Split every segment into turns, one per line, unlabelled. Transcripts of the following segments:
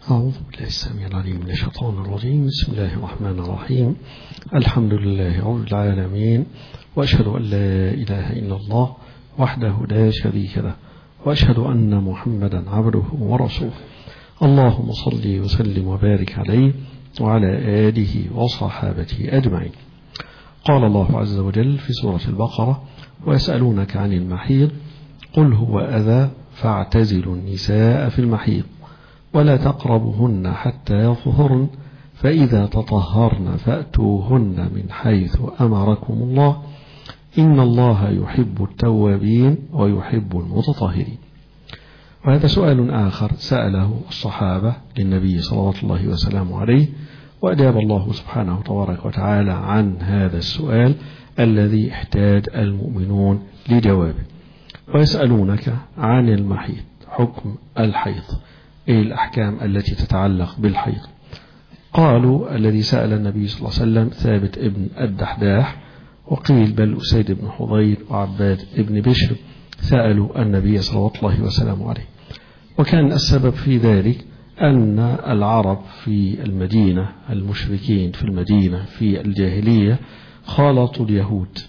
أعوذ بالله السميع العليم من الشيطان الرجيم. بسم الله الرحمن الرحيم. الحمد لله رب العالمين، وأشهد أن لا إله إلا الله وحده لا شريك له، وأشهد أن محمدا عبده ورسوله. اللهم صل وسلم وبارك عليه وعلى آله وصحابته أجمعين. قال الله عز وجل في سورة البقرة: ويسألونك عن المحيض قل هو أذى فاعتزلوا النساء في المحيض ولا تقربهن حتى يطهرن فإذا تطهرن فأتوهن من حيث أمركم الله إن الله يحب التوابين ويحب المتطهرين. وهذا سؤال آخر سأله الصحابة للنبي صلوات الله وسلامه عليه، وأجاب الله سبحانه تبارك وتعالى عن هذا السؤال الذي احتاج المؤمنون لجوابه. ويسألونك عن المحيض، حكم الحيض، إيه الأحكام التي تتعلق بالحيض؟ قالوا الذي سأل النبي صلى الله عليه وسلم ثابت ابن الدحداح، وقيل بل أسيد بن حضير وعباد ابن بشر سألوا النبي صلى الله وسلم عليه. وكان السبب في ذلك أن العرب في المدينة، المشركين في المدينة في الجاهلية، خالطوا اليهود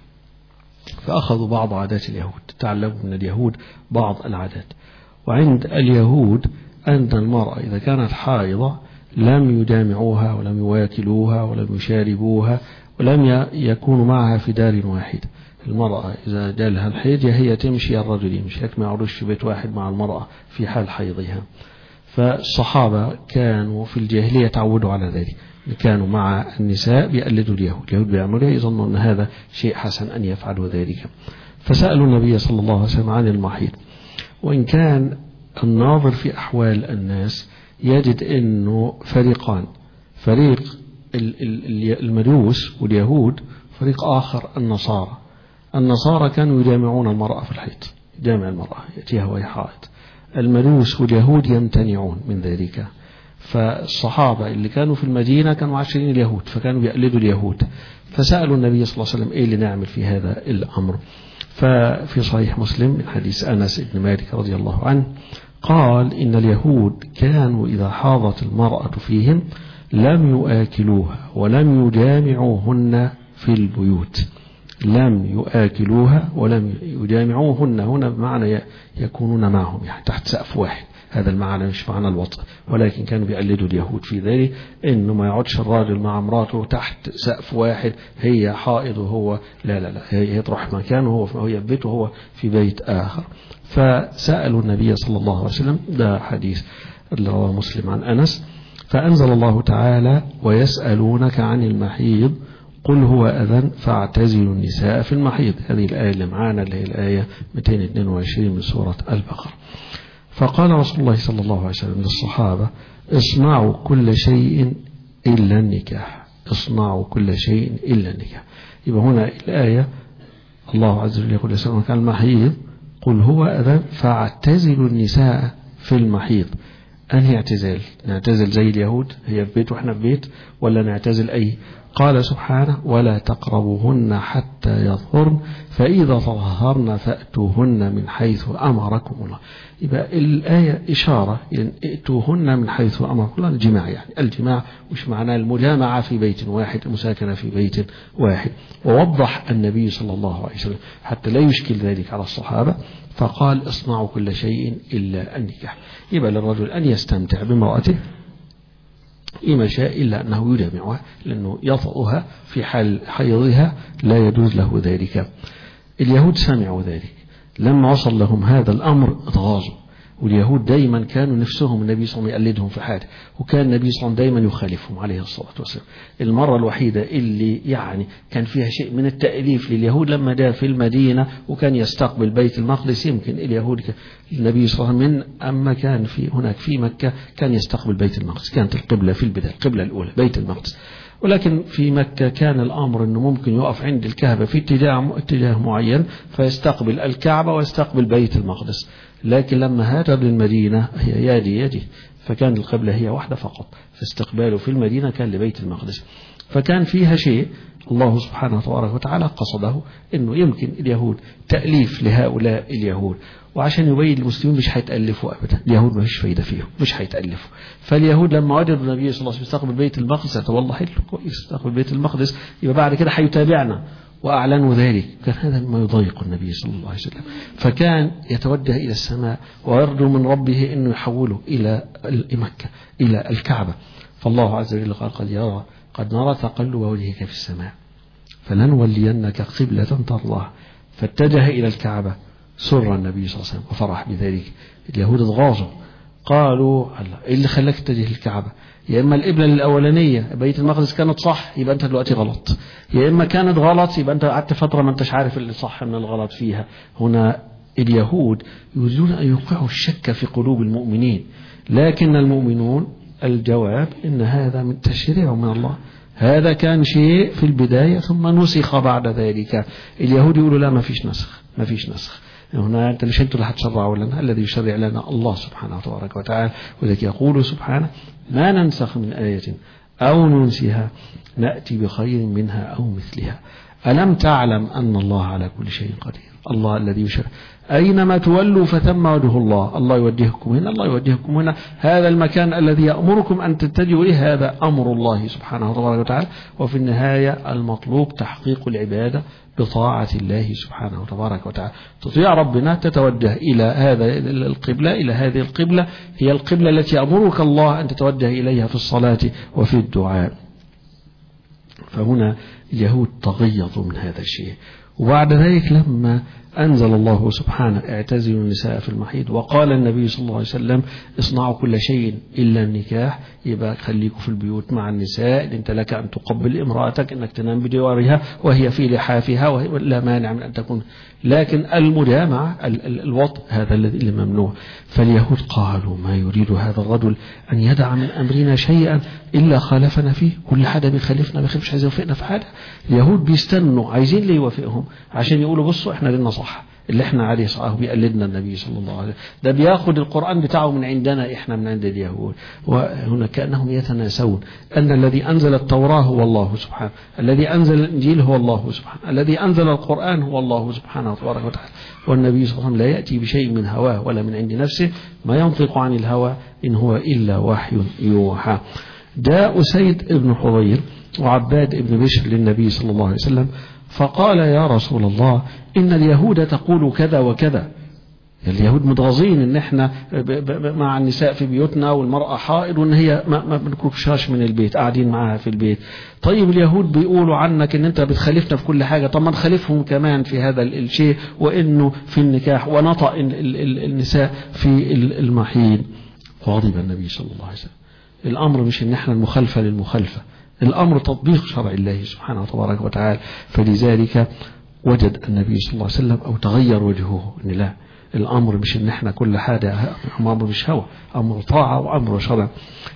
فأخذوا بعض عادات اليهود، تعلموا من اليهود بعض العادات. وعند اليهود أن المرأة إذا كانت حائضة لم يجامعوها ولم يواكلوها ولم يشاربوها ولم يكونوا معها في دار واحد. المرأة إذا جالها الحيض هي تمشي، الرجل يمشي، ما يعرضش في بيت واحد مع المرأة في حال حيضها. فالصحابة كانوا في الجاهلية تعودوا على ذلك، كانوا مع النساء بيقلدوا اليهود، اليهود بيعملوا يظنوا أن هذا شيء حسن أن يفعلوا ذلك. فسألوا النبي صلى الله عليه وسلم عن المحيض، وإن كان الناظر في أحوال الناس يجد أنه فريقان: فريق المجوس واليهود، فريق آخر النصارى. النصارى كانوا يجامعون المرأة في الحيض، جامع المرأة يأتيها وهي حائض. المجوس واليهود يمتنعون من ذلك. فالصحابة اللي كانوا في المدينة كانوا عاشرين اليهود، فكانوا يقلدوا اليهود. فسألوا النبي صلى الله عليه وسلم: إيه اللي نعمل في هذا الأمر؟ ففي صحيح مسلم من حديث أنس بن مالك رضي الله عنه قال: إن اليهود كانوا إذا حاضت المرأة فيهم لم يؤكلوها ولم يجامعوهن في البيوت. لم يؤكلوها ولم يجامعوهن، هنا بمعنى يكونون معهم، يعني تحت سقف واحد. هذا المعنى مش معنى الوطء، ولكن كانوا بيقلدوا اليهود في ذلك، إنه ما يقعدش الراجل مع امراته تحت سقف واحد، هي حائض وهو لا هي تروح مكانه، هو في بيته وهو في بيت آخر. فسألوا النبي صلى الله عليه وسلم، ده حديث اللي رواه مسلم عن أنس. فأنزل الله تعالى: ويسألونك عن المحيض قل هو أذى فاعتزلوا النساء في المحيض. هذه الآية اللي معانا اللي هي الآية 222 من سورة البقرة. فقال رسول الله صلى الله عليه وسلم للصحابة: اصنعوا كل شيء إلا النكاح. اصنعوا كل شيء إلا النكاح. يبقى هنا الآية الله عز وجل يقول: يسألونك عن المحيض قل هو أذى فاعتزلوا النساء في المحيض. أنهي اعتزال؟ نعتزل زي اليهود، هي في بيت وإحنا في بيت، ولا نعتزل أي؟ قال سبحانه: ولا تقربوهن حتى يطهرن فإذا تطهرن فأتوهن من حيث أمركم الله. يبقى الآية إشارة إن ائتوهن من حيث أمركم الله، الجماع، يعني الجماع مش معناه المجامعة في بيت واحد، المساكنة في بيت واحد. ووضح النبي صلى الله عليه وسلم حتى لا يشكل ذلك على الصحابة، فقال: اصنعوا كل شيء إلا النكاح. يبقى للرجل أن يستمتع بامرأته إما شاء إلا أنه يجامعها، لأنه يطأها في حال حيضها لا يجوز له ذلك. اليهود سمعوا ذلك، لما وصل لهم هذا الأمر اتغاظوا. واليهود دايما كانوا نفسهم النبي صلى الله عليه وسلم يقلدهم في حاجة، وكان النبي صلى الله عليه وسلم دايما يخالفهم عليه الصلاة والسلام. المرة الوحيدة اللي يعني كان فيها شيء من التأليف لليهود لما جاء في المدينة وكان يستقبل بيت المقدس. يمكن اليهود النبي صلى الله عليه وسلم أما كان في هناك في مكة كان يستقبل بيت المقدس، كانت القبلة في البداية القبلة الأولى بيت المقدس. ولكن في مكة كان الأمر أنه ممكن يقف عند الكعبة في اتجاه معين فيستقبل الكعبة ويستقبل بيت المقدس. لكن لما هاجر للمدينة هي يدي فكان القبلة هي واحدة فقط، فاستقباله في المدينة كان لبيت المقدس. فكان فيها شيء الله سبحانه وتعالى قصده، أنه يمكن اليهود تأليف لهؤلاء اليهود، وعشان يبين المسلمين مش هيتألفوا أبدا، اليهود ما فيش فايدة فيهم، مش هيتألفوا. فاليهود لما وجدوا النبي صلى الله عليه وسلم يستقبل بيت المقدس، والله حلو كويس يستقبل بيت المقدس، يبقى بعد كده هيتابعنا، وأعلنوا ذلك. كان هذا ما يضايق النبي صلى الله عليه وسلم، فكان يتوجه إلى السماء ويرجو من ربه أنه يحوله إلى مكة، إلى الكعبة. فالله عز وجل قال قد نرى تقلب وجهك في السماء فلنولينك قبلة ترضاها، فاتجه إلى الكعبة. سر النبي صلى الله عليه وسلم وفرح بذلك. اليهود اتغاظوا، قالوا إيه اللي خلاك تتجه للكعبة؟ يا إما القبلة الأولانية بيت المقدس كانت صح، يبقى أنت دلوقتي غلط، يا إما كانت غلط يبقى أنت قعدت فترة ما أنتش عارف اللي صح من الغلط فيها. هنا اليهود يريدون أن يوقعوا الشك في قلوب المؤمنين، لكن المؤمنون الجواب إن هذا من تشريع من الله، هذا كان شيء في البداية ثم نسخ بعد ذلك. اليهود يقولوا لا، ما فيش نسخ، ما فيش نسخ، هنا أنت مش أنتوا اللي هتشرعوا لنا، الذي يشرع لنا الله سبحانه تبارك وتعالى. وذلك يقول سبحانه ما ننسخ من آية أو ننسها نأتي بخير منها أو مثلها. ألم تعلم أن الله على كل شيء قدير؟ الله الذي يشرع، أينما تولوا فثم وجه الله، الله يوجهكم هنا، الله يوجهكم هنا، هذا المكان الذي يأمركم أن تتجهوا إليه هذا أمر الله سبحانه تبارك وتعالى. وفي النهاية المطلوب تحقيق العبادة بطاعة الله سبحانه تبارك وتعالى، تطيع ربنا، تتوجه إلى هذا القبلة، إلى هذه القبلة، هي القبلة التي يأمرك الله أن تتوجه إليها في الصلاة وفي الدعاء. فهنا اليهود تغيظوا من هذا الشيء. وبعد ذلك لما أنزل الله سبحانه اعتزلوا النساء في المحيض، وقال النبي صلى الله عليه وسلم اصنعوا كل شيء إلا النكاح، يبقى خليكوا في البيوت مع النساء، انت لك أن تقبل امرأتك، انك تنام بجوارها وهي في لحافها، ولا مانع من أن تكون، لكن المجامعة الوطء هذا الذي ممنوع. فاليهود قالوا ما يريد هذا الرجل أن يدع من أمرنا شيئا إلا خالفنا فيه، كل حدا بيخالفنا بيخالفش عايز يوافقنا في حاجة. اليهود بيستنوا عايزين ليه يوافقهم عشان يقولوا بصوا احنا لنا صح، اللي احنا عليه صح، بيقلدنا النبي صلى الله عليه وسلم، ده بياخد القرآن بتاعه من عندنا احنا من عند اليهود. وهنا كأنهم يتناسون أن الذي أنزل التوراة هو الله سبحانه، الذي أنزل الإنجيل هو الله سبحانه، الذي أنزل القرآن هو الله سبحانه تبارك وتعالى. والنبي صلى الله عليه وسلم لا يأتي بشيء من هواه ولا من عند نفسه، ما ينطق عن الهوى إن هو إلا وحي يوحى. جاء أسيد بن حضير وعباد بن بشر للنبي صلى الله عليه وسلم فقال يا رسول الله إن اليهود تقول كذا وكذا، اليهود متغاظين ان احنا مع النساء في بيوتنا والمرأة حائض وان هي ما بنكرشهاش من البيت، قاعدين معاها في البيت. طيب اليهود بيقولوا عنك ان انت بتخالفنا في كل حاجة، طب ما نخالفهم كمان في هذا الشيء، وانه في النكاح ونطأ النساء في المحيض. فغضب النبي صلى الله عليه وسلم. الامر مش ان احنا المخالفة للمخالفة، الامر تطبيق شرع الله سبحانه وتبارك وتعالى. فلذلك وجد النبي صلى الله عليه وسلم او تغير وجهه ان لا، الأمر مش إن إحنا كل حاجة، أمر مش هوى، أمر طاعة وأمر شرع.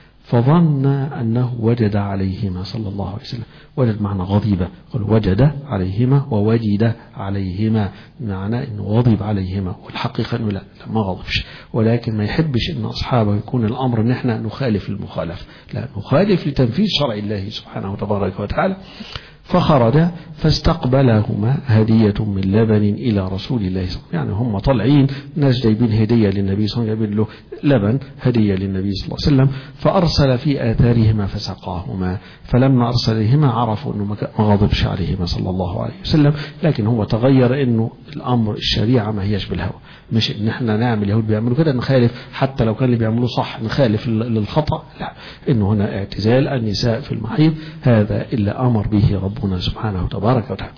فظن أنه وجد عليهما صلى الله عليه وسلم، وجد معنى غضيبة، قال وجد عليهما ووجد عليهما، معنى أنه غضب عليهما، والحقيقة أنه لا ما غضبش، ولكن ما يحبش أن أصحابه يكون الأمر أن إحنا نخالف المخالف، لا نخالف لتنفيذ شرع الله سبحانه وتبارك وتعالى. فخرج فاستقبلهما هدية من لبن إلى رسول الله صلى الله عليه وسلم، يعني هم طالعين ناس جايبين هدية للنبي صلى الله عليه وسلم، جايبين له لبن هدية للنبي صلى الله عليه وسلم. فأرسل في آثارهما فسقاهما، فلما أرسلهما عرفوا أنه ما غضبش عليهما صلى الله عليه وسلم، لكن هو تغير أنه الأمر الشريعة ما هيش بالهوى، مش إن احنا نعمل اليهود بيعملوا كده نخالف، حتى لو كان اللي بيعملوه صح نخالف للخطأ، لا، إنه هنا اعتزال النساء في المحيض هذا إلا أمر به ربنا سبحانه وتبارك وتعالى.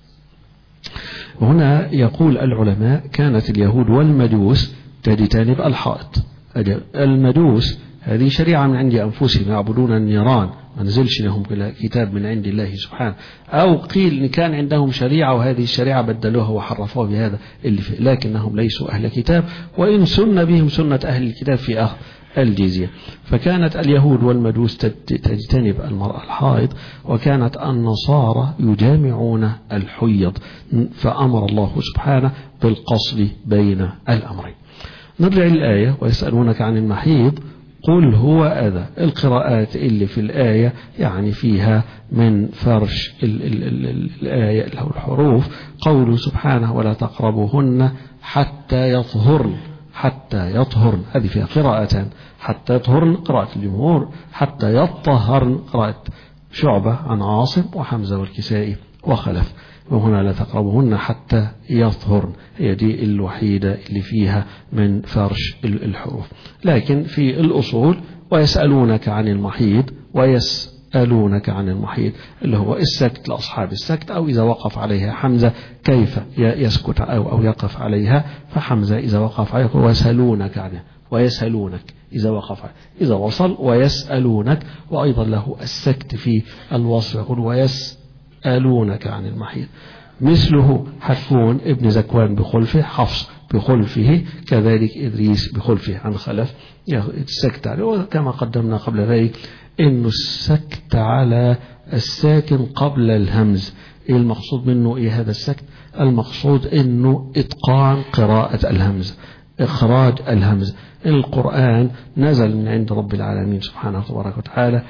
وهنا يقول العلماء كانت اليهود والمجوس تجتنب الحائط. المجوس هذه شريعة من عند أنفسهم، يعبدون النيران، ما نزلش لهم كتاب من عند الله سبحانه، أو قيل إن كان عندهم شريعة وهذه الشريعة بدلوها وحرفوها بهذا اللي فيه، لكنهم ليسوا أهل كتاب، وإن سن بهم سنة أهل الكتاب في أخذ الجزية. فكانت اليهود والمجوس تجتنب المرأة الحائض، وكانت النصارى يجامعون الحيض، فأمر الله سبحانه بالقصد بين الأمرين. نرجع للآية ويسألونك عن المحيض قل هو أذى. القراءات اللي في الآية يعني فيها من فرش الآية أو الحروف قوله سبحانه ولا تقربوهن حتى يطهرن. حتى يطهرن هذه فيها قراءتان، حتى يطهرن قراءة الجمهور، حتى يطهرن قراءة شعبة عن عاصم وحمزة والكسائي وخلف. وهنا لا تقربوهن حتى يطهرن، هي دي الوحيدة اللي فيها من فرش الحروف. لكن في الأصول ويسألونك عن المحيض، ويسألونك عن المحيض اللي هو السكت لأصحاب السكت، أو إذا وقف عليها حمزة كيف يسكت أو يقف عليها، فحمزة إذا وقف عليها ويسألونك عنها، ويسألونك إذا وقف إذا وصل ويسألونك. وأيضا له السكت في الوصل يقول ويسألونك عن المحيض. مثله حتفون ابن زكوان بخلفه، حفص بخلفه، كذلك إدريس بخلفه عن خلف السكت عليه. وكما قدمنا قبل ذلك إنه السكت على الساكن قبل الهمز. إيه المقصود منه؟ إيه هذا السكت؟ المقصود إنه إتقان قراءة الهمز، إخراج الهمز. القرآن نزل من عند رب العالمين سبحانه تبارك وتعالى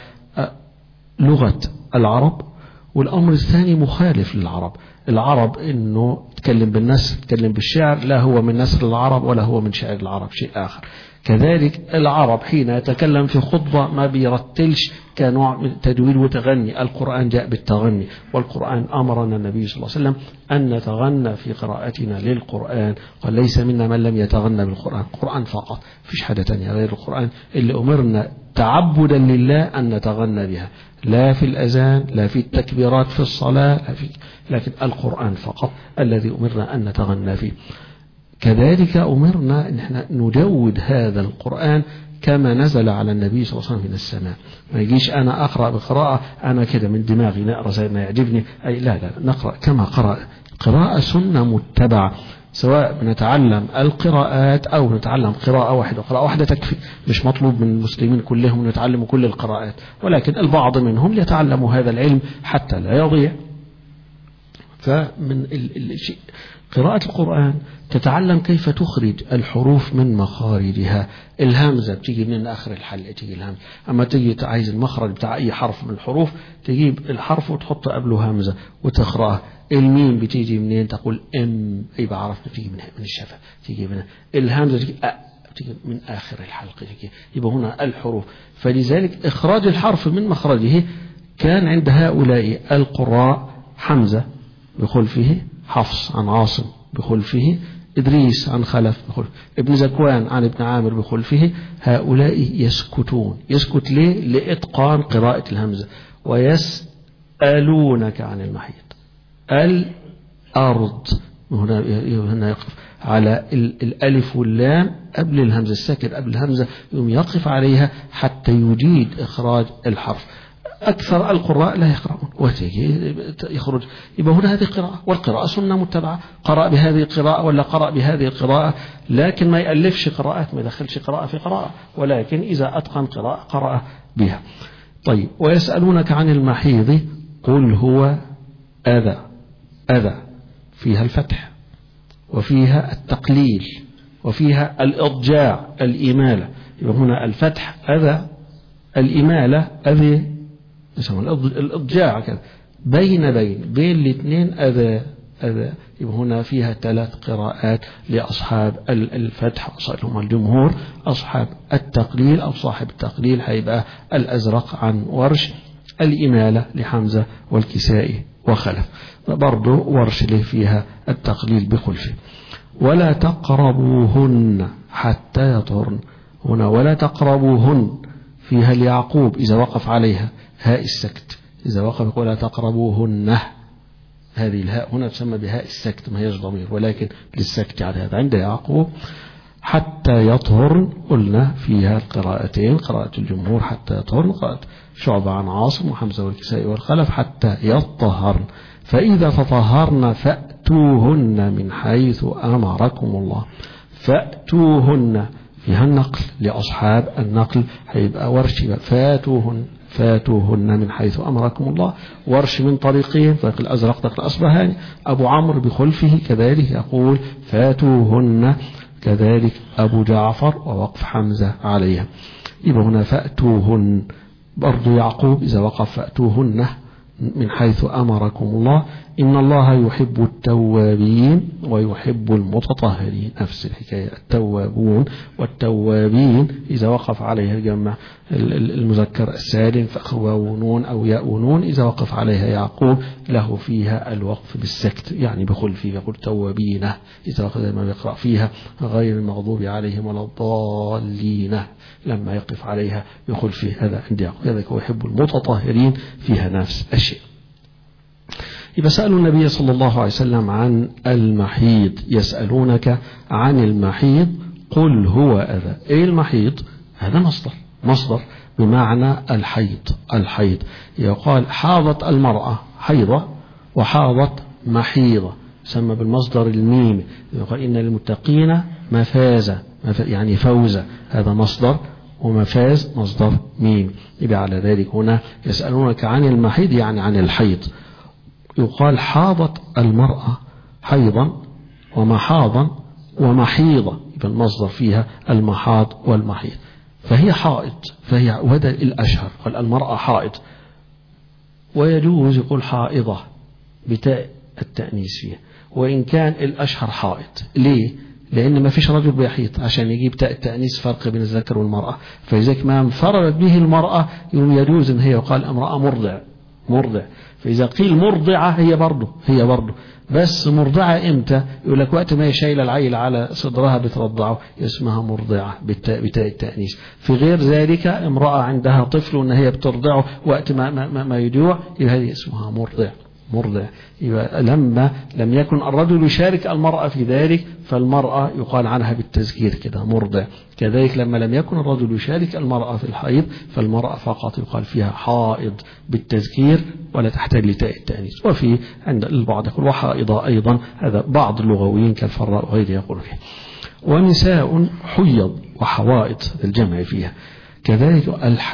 لغة العرب، والأمر الثاني مخالف للعرب. العرب إنه تكلم بالنثر، تكلم بالشعر، لا هو من نثر العرب ولا هو من شعر العرب، شيء آخر. كذلك العرب حين يتكلم في خطبة ما بيرتلش كنوع من تدويل وتغني. القرآن جاء بالتغني، والقرآن أمرنا النبي صلى الله عليه وسلم أن نتغنى في قراءتنا للقرآن، قال ليس منا من لم يتغنى بالقرآن. القرآن فقط، فيش حاجة تانية غير القرآن اللي أمرنا تعبدا لله أن نتغنى بها، لا في الأذان، لا في التكبيرات في الصلاة، لكن القرآن فقط الذي أمرنا أن نتغنى فيه. كذلك أمرنا أن احنا نجود هذا القرآن كما نزل على النبي صلى الله عليه وسلم من السماء. ما يجيش أنا أقرأ بقراءة أنا كده من دماغي نقرأ زي ما يعجبني، أي لا، نقرأ كما قرأ. قراءة سنة متبعة، سواء بنتعلم القراءات أو نتعلم قراءة واحدة، وقراءة واحدة تكفي. مش مطلوب من المسلمين كلهم يتعلموا كل القراءات، ولكن البعض منهم يتعلموا هذا العلم حتى لا يضيع. فمن الشيء قراءة القرآن تتعلم كيف تخرج الحروف من مخارجها. الهمزة بتيجي من آخر الحلقة، تيجي الهمزة. أما تيجي عايز المخرج بتاع أي حرف من الحروف، تجيب الحرف وتحط قبله همزة وتقرأه. الميم بتيجي منين؟ تقول ام، يبقى عرفنا تيجي من الشفة، تيجي من الهمزة، تيجي من آخر الحلقة، تيجي. يبقى هنا الحروف. فلذلك إخراج الحرف من مخرجه كان عند هؤلاء القراء حمزة بخلفه، حفص عن عاصم بخلفه، إدريس عن خلف بخلفه، ابن زكوان عن ابن عامر بخلفه. هؤلاء يسكتون. يسكت ليه؟ لإتقان قراءة الهمزة. ويسألونك عن المحيط. الأرض هنا يقف على الألف واللام قبل الهمزة، الساكن قبل الهمزة يوم يقف عليها حتى يجيد إخراج الحرف. أكثر القراء لا يقرؤون وتيجي يخرج. يبقى هنا هذه قراءة، والقراءة سنة متبعة. قرأ بهذه القراءة ولا قرأ بهذه القراءة، لكن ما يألفش قراءات، ما يدخلش قراءة في قراءة، ولكن إذا أتقن قراءة قرأ بها. طيب، ويسألونك عن المحيض قل هو أذى. أذى فيها الفتح، وفيها التقليل، وفيها الإضجاع، الإمالة. يبقى هنا الفتح أذى، الإمالة أذى، الإضجاع كذا، بين الاثنين أذى. يبقى هنا فيها 3 قراءات لأصحاب الفتح، هم الجمهور. أصحاب التقليل أو صاحب التقليل هيبقى الأزرق عن ورش، الإمالة لحمزة والكسائي وخلف. برضو ورش له فيها التقليل بخلفه. ولا تقربوهن حتى يطهرن. هنا ولا تقربوهن فيها اليعقوب إذا وقف عليها هاء السكت، إذا وقف ولا تقربوهن، هذه الهاء هنا تسمى بهاء السكت، ما هيش ضمير ولكن للسكت على هذا. عند يعقوب حتى يطهرن قلنا فيها القراءتين، قراءة الجمهور حتى يطهرن، قراءة شعبة عن عاصم وحمزة والكسائي والخلف حتى يطهرن. فإذا تطهرن فأتوهن من حيث أمركم الله. فأتوهن فيها النقل لأصحاب النقل، هيبقى ورش فاتوهن من حيث أمركم الله. ورش من طريقين، طريق الأزرق طريق الأصبهاني. أبو عمرو بخلفه كذلك يقول فاتوهن، كذلك أبو جعفر ووقف حمزة عليها. يبقى هنا فأتوهن، برضو يعقوب إذا وقف فأتوهن من حيث أمركم الله، إن الله يحب التوابين ويحب المتطهرين، نفس الحكاية، التوابون والتوابين إذا وقف عليها الجمع المذكر السالم فأخواونون أو يأونون، إذا وقف عليها يعقوب له فيها الوقف بالسكت، يعني بخل فيه يقول توابين، إذا وقف ما يقرأ فيها غير المغضوب عليهم ولا الضالين، لما يقف عليها يخل فيه، هذا عند يعقوب، هذا هو يحب المتطهرين، فيها نفس الشيء. يبقى سألوا النبي صلى الله عليه وسلم عن المحيض، يسألونك عن المحيض قل هو أذى. إيه المحيض؟ هذا مصدر بمعنى الحيض. يقال حاضت المرأة حيضة وحاضت محيضة، سمى بالمصدر الميم، يقال إن للمتقين مفازة، يعني فوزة، هذا مصدر، ومفاز مصدر ميم. يبقى على ذلك هنا يسألونك عن المحيض يعني عن الحيض. يقال حاضت المرأة حيضا ومحاضا ومحيضا، يبقى المصدر فيها المحاض والمحيض، فهي حائض، وهذا الأشهر، قال المرأة حائض، ويجوز يقول حائضة بتاء التأنيث فيها، وإن كان الأشهر حائض. ليه؟ لأن ما فيش رجل بيحيض، عشان يجيب تاء التأنيث فرق بين الذكر والمرأة، فإذا ما انفردت به المرأة يجوز أن هي يقال امرأة مرضع. فإذا قيل مرضعة هي برضه بس مرضعة إمتى؟ يقول لك وقت ما هي شايلة العيل على صدرها بترضعه اسمها مرضعة بتاء التأنيث. في غير ذلك امرأة عندها طفل وأن هي بترضعه وقت ما يجوع، يبقى هذه اسمها مرضع. يبقى لما لم يكن الرجل يشارك المرأة في ذلك فالمرأة يقال عنها بالتذكير كده مرضع. كذلك لما لم يكن الرجل يشارك المرأة في الحيض فالمرأة فقط يقال فيها حائض بالتذكير ولا تحتاج لتاء التأنيث. وفي عند البعض يقول وحائضة أيضا، هذا بعض اللغويين كالفراء وغيره يقول فيه. ونساء حيض وحوائض الجمع فيها. كذلك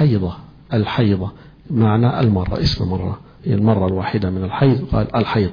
الحيضة معنى المرة، اسم مرة، المرة الواحدة من الحيض، قال الحيض.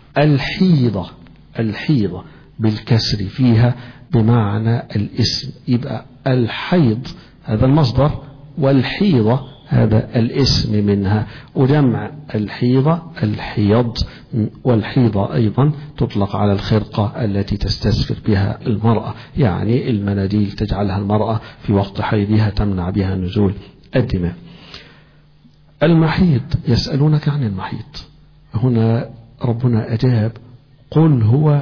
الحيضة بالكسر فيها بمعنى الاسم، يبقى الحيض هذا المصدر والحيضة هذا الاسم منها، وجمع الحيضة الحيض. والحيضة أيضا تطلق على الخرقة التي تستسفر بها المرأة، يعني المناديل تجعلها المرأة في وقت حيضها تمنع بها نزول الدماء. المحيض، يسألونك عن المحيض، هنا ربنا أجاب قل هو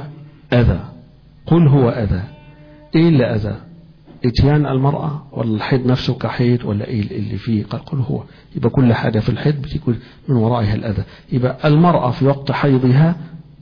أذى. إيه اللي أذى؟ اتيان المرأة ولا الحيض نفسه كحيض ولا إيه اللي فيه؟ قل هو. يبقى كل حاجة في الحيض بتكون من ورائها الأذى. يبقى المرأة في وقت حيضها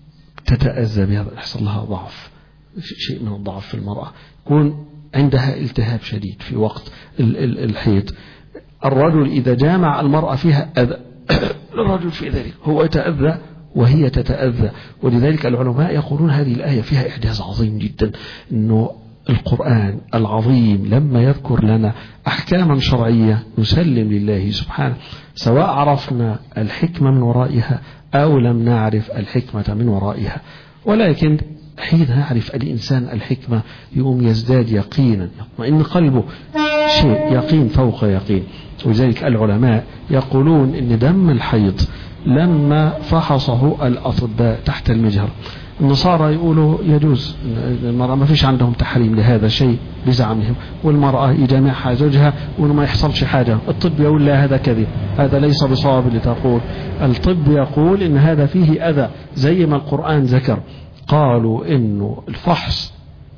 تتأذى بهذا، يحصل لها ضعف، شيء من الضعف في المرأة، يكون عندها التهاب شديد في وقت الحيض. الرجل إذا جامع المرأة فيها أذى الرجل في ذلك، هو يتأذى وهي تتأذى. ولذلك العلماء يقولون هذه الآية فيها إعجاز عظيم جدا، أنه القرآن العظيم لما يذكر لنا أحكاما شرعية نسلم لله سبحانه، سواء عرفنا الحكمة من ورائها أو لم نعرف الحكمة من ورائها. ولكن حين يعرف الإنسان الحكمة يقوم يزداد يقينا، يطمئن قلبه، شيء يقين فوق يقين. ولذلك العلماء يقولون إن دم الحيض لما فحصه الأطباء تحت المجهر، النصارى يقولوا يجوز، المرأة ما فيش عندهم تحريم لهذا شيء بزعمهم، والمرأة يجامعها زوجها وإنه ما يحصلش حاجة. الطب يقول لا، هذا كذب، هذا ليس بصواب اللي تقول. الطب يقول إن هذا فيه أذى زي ما القرآن ذكر. قالوا إنه الفحص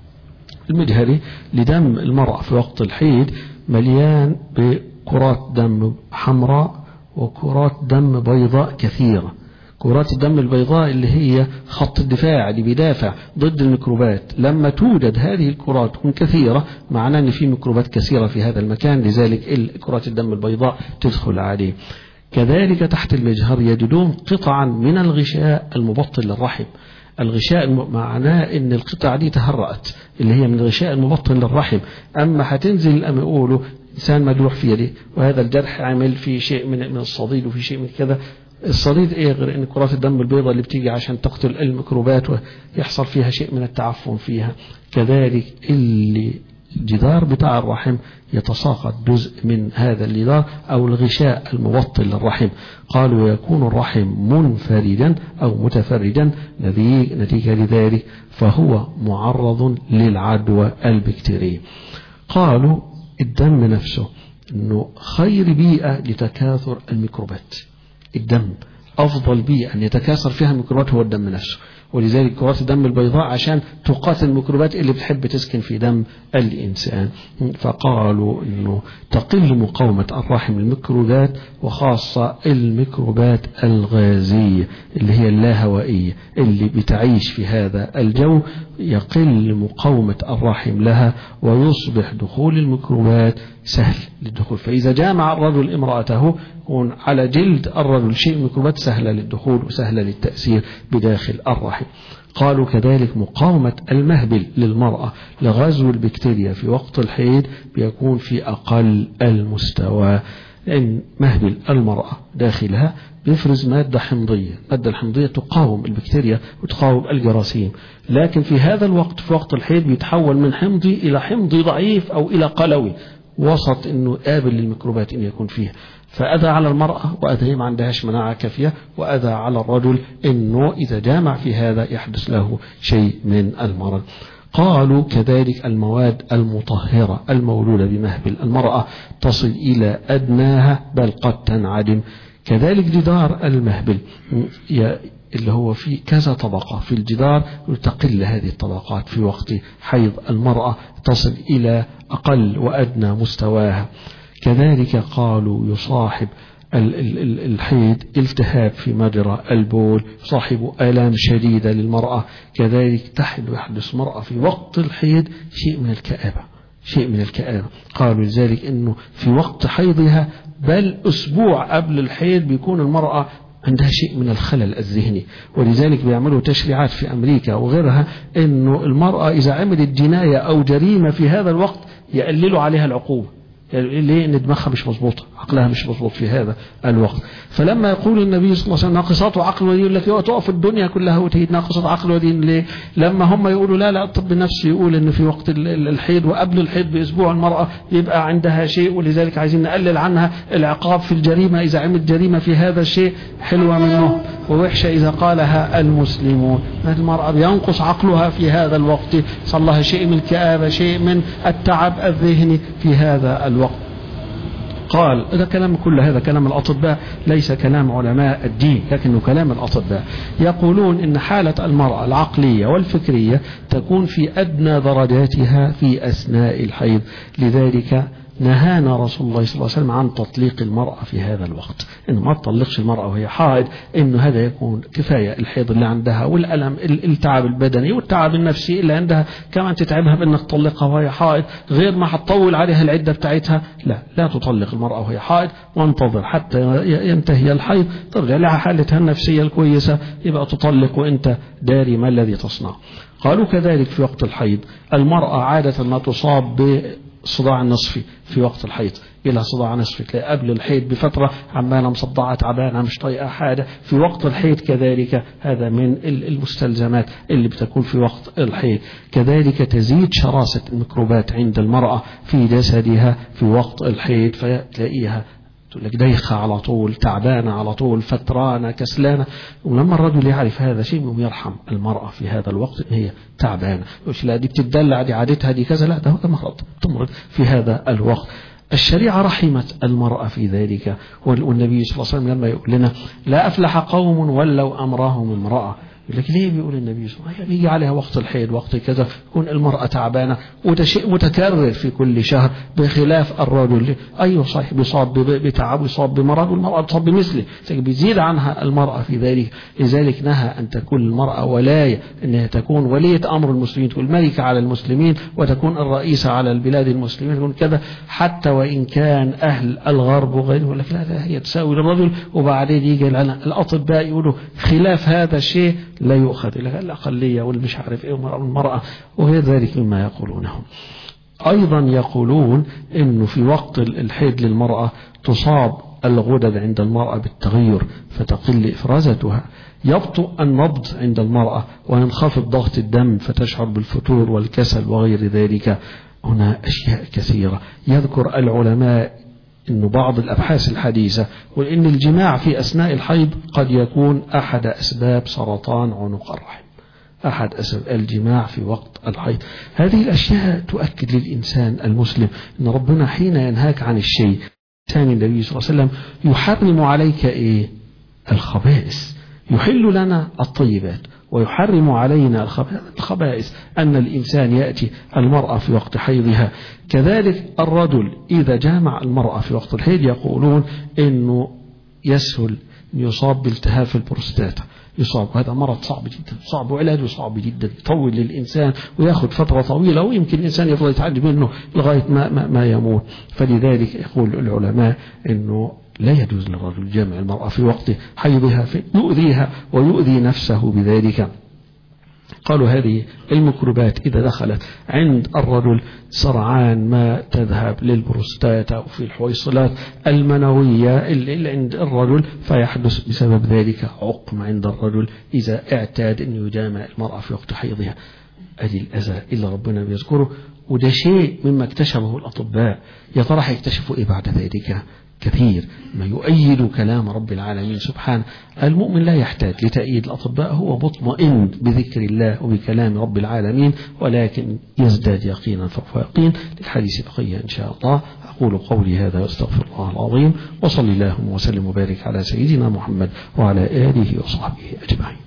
المجهري لدم المرأة في وقت الحيض مليان بكرات دم حمراء وكرات دم بيضاء كثيرة. كرات الدم البيضاء اللي هي خط الدفاع اللي بيدافع ضد الميكروبات، لما توجد هذه الكرات تكون كثيرة معناه ان في ميكروبات كثيرة في هذا المكان، لذلك كرات الدم البيضاء تدخل عليه. كذلك تحت المجهر يجدون قطعا من الغشاء المبطن للرحم. الغشاء معناه ان القطع دي تهرأت، اللي هي من الغشاء المبطن للرحم. اما هتنزل أما يقولوا إنسان مجروح في يده وهذا الجرح عامل في شيء من الصديد وفي شيء من كذا. الصديد ايه غير ان كرات الدم البيضاء اللي بتيجي عشان تقتل الميكروبات ويحصل فيها شيء من التعفن فيها. كذلك اللي الجدار بتاع الرحم يتساقط جزء من هذا الجدار أو الغشاء الموطن للرحم. قالوا يكون الرحم منفردا أو متفردا نتيجة لذلك فهو معرض للعدوى البكتيرية. قالوا الدم نفسه أنه خير بيئة لتكاثر الميكروبات. الدم أفضل بيئة أن يتكاثر فيها الميكروبات هو الدم نفسه، ولذلك كرات الدم البيضاء عشان تقاتل الميكروبات اللي بتحب تسكن في دم الإنسان. فقالوا أنه تقل مقاومة الرحم للميكروبات، وخاصة الميكروبات الغازية اللي هي اللاهوائية اللي بتعيش في هذا الجو، يقل مقاومة الرحم لها ويصبح دخول الميكروبات سهل للدخول. فإذا جامع الرجل امرأته على جلد الرجل شيء ميكروبات سهلة للدخول وسهلة للتأثير بداخل الرحم. قالوا كذلك مقاومة المهبل للمرأة لغزو البكتيريا في وقت الحيض بيكون في أقل المستوى، لأن مهبل المرأة داخلها بيفرز مادة حمضية. المادة الحمضية تقاوم البكتيريا وتقاوم الجراثيم، لكن في هذا الوقت في وقت الحيض بيتحول من حمضي إلى حمضي ضعيف أو إلى قلوي وسط أنه قابل للميكروبات أن يكون فيها. فأذى على المرأة وأذى ما عندهاش مناعة كافية، وأذى على الرجل أنه إذا جامع في هذا يحدث له شيء من المرض. قالوا كذلك المواد المطهرة المولودة بمهبل المرأة تصل إلى أدناها بل قد تنعدم. كذلك جدار المهبل اللي هو في كذا طبقة في الجدار، تقل هذه الطبقات في وقت حيض المرأة تصل إلى أقل وأدنى مستواها. كذلك قالوا يصاحب الحيض التهاب في مجرى البول، يصاحب آلام شديدة للمرأة. كذلك يحدث المرأة في وقت الحيض شيء من الكآبة. قالوا لذلك أنه في وقت حيضها بل أسبوع قبل الحيض بيكون المرأة عندها شيء من الخلل الذهني، ولذلك بيعملوا تشريعات في أمريكا وغيرها أنه المرأة إذا عملت جناية أو جريمة في هذا الوقت يقللوا عليها العقوبة. ليه؟ ان دماغها مش مظبوطه، عقلها مش مظبوط في هذا الوقت. فلما يقول النبي صلى الله عليه وسلم ناقصات عقل ودين، يقول لك تقف الدنيا كلها وتهيد ناقصات عقل ودين. ليه؟ لما هم يقولوا لا الطب النفسي يقول ان في وقت الحيض وقبل الحيض باسبوع المراه يبقى عندها شيء، ولذلك عايزين نقلل عنها العقاب في الجريمه اذا عملت جريمه في هذا الشيء، حلوه منه ووحشه اذا قالها المسلمون. المراه بينقص عقلها في هذا الوقت، صار لها شيء من الكآبه، شيء من التعب الذهني في هذا الوقت. قال هذا كلام، كل هذا كلام الأطباء ليس كلام علماء الدين، لكنه كلام الأطباء. يقولون إن حالة المرأة العقلية والفكرية تكون في أدنى درجاتها في أثناء الحيض، لذلك نهانا رسول الله صلى الله عليه وسلم عن تطليق المرأة في هذا الوقت، إنه ما تطلقش المرأة وهي حائض، إنه هذا يكون كفاية الحيض اللي عندها والألم التعب البدني والتعب النفسي اللي عندها، كمان تتعبها بأنك تطلقها وهي حائض، غير ما حتطول عليها العدة بتاعتها. لا تطلق المرأة وهي حائض، وانتظر حتى ينتهي الحيض، ترجع لها حالتها النفسية الكويسة، يبقى تطلق وإنت داري ما الذي تصنع. قالوا كذلك في وقت الحيض المرأة عادة ما تصاب صداع النصفي في وقت الحيض، إلى صداع نصفي، تلاقي قبل الحيض بفترة عمالة مصدعة تعبانة مش طايقة حاجة، في وقت الحيض كذلك هذا من المستلزمات اللي بتكون في وقت الحيض. كذلك تزيد شراسة الميكروبات عند المرأة في جسدها في وقت الحيض، فتلاقيها تقول لك دايخة على طول، تعبانة على طول، فترانة، كسلانة. ولما الرجل يعرف هذا شيء يرحم المرأة في هذا الوقت إن هي تعبانة، مش لا دي بتدلع، دي عادتها، دي كذا، لا ده مرض، تمرض في هذا الوقت. الشريعة رحمت المرأة في ذلك، والنبي صلى الله عليه وسلم لما يقول لنا لا أفلح قوم ولو أمرهم امرأة، يقول لك ليه بيقول النبي صلى الله عليه وسلم بيجي عليها وقت الحيض وقت كذا يكون المرأة تعبانة، وده شيء متكرر في كل شهر، بخلاف الرجل أيوه صحيح بيصاب بتعب ويصاب بمرض، والمرأة بتصاب بمثله، بيزيد عنها المرأة في ذلك. لذلك نهى أن تكون المرأة ولاية، أنها تكون ولية أمر المسلمين، تكون ملكة على المسلمين، وتكون الرئيسة على البلاد المسلمين، تكون كذا، حتى وإن كان أهل الغرب وغيره يقول لك لا هي تساوي للرجل، وبعدين يجي الأطباء يقولوا خلاف هذا الشيء لا يؤخذ إلى الأقلية والمش عارف إيه والمرأة وغير ذلك مما يقولونه. أيضا يقولون إنه في وقت الحيض للمرأة تصاب الغدد عند المرأة بالتغير فتقل إفرازتها، يبطئ النبض عند المرأة وينخفض ضغط الدم فتشعر بالفتور والكسل وغير ذلك. هنا أشياء كثيرة. يذكر العلماء أن بعض الأبحاث الحديثة وإن الجماع في أثناء الحيض قد يكون أحد أسباب سرطان عنق الرحم، أحد أسباب الجماع في وقت الحيض. هذه الأشياء تؤكد للإنسان المسلم أن ربنا حين ينهاك عن الشيء، كان النبي صلى الله عليه وسلم يحرم عليك الخبائث، يحل لنا الطيبات ويحرم علينا الخبائث، أن الإنسان يأتي المرأة في وقت حيضها. كذلك الرجل إذا جامع المرأة في وقت الحيض يقولون إنه يسهل يصاب بالتهاب في البروستاتا، يصاب. هذا مرض صعب جدا، صعب وعلاجه صعب جدا، يطول للإنسان ويأخذ فترة طويلة، ويمكن الإنسان يفضل يتعالج منه لغاية ما يموت. فلذلك يقول العلماء إنه لا يجوز للرجل جامع المرأة في وقت حيضها، يؤذيها ويؤذي نفسه بذلك. قالوا هذه الميكروبات إذا دخلت عند الرجل سرعان ما تذهب للبروستاتا أو في الحويصلات المنوية اللي عند الرجل، فيحدث بسبب ذلك عقم عند الرجل إذا اعتاد أن يجامع المرأة في وقت حيضها. أدي الأذى إلا ربنا بيذكره، وده شيء مما اكتشفه الأطباء. يا ترى هيكتشفوا إيه بعد ذلك؟ كثير ما يؤيد كلام رب العالمين سبحانه. المؤمن لا يحتاج لتأييد الأطباء، هو مطمئن بذكر الله وبكلام رب العالمين، ولكن يزداد يقينا فوق يقين. للحديث بقية إن شاء الله. أقول قولي هذا واستغفر الله العظيم، وصلى الله وسلم وبارك على سيدنا محمد وعلى آله وصحبه أجمعين.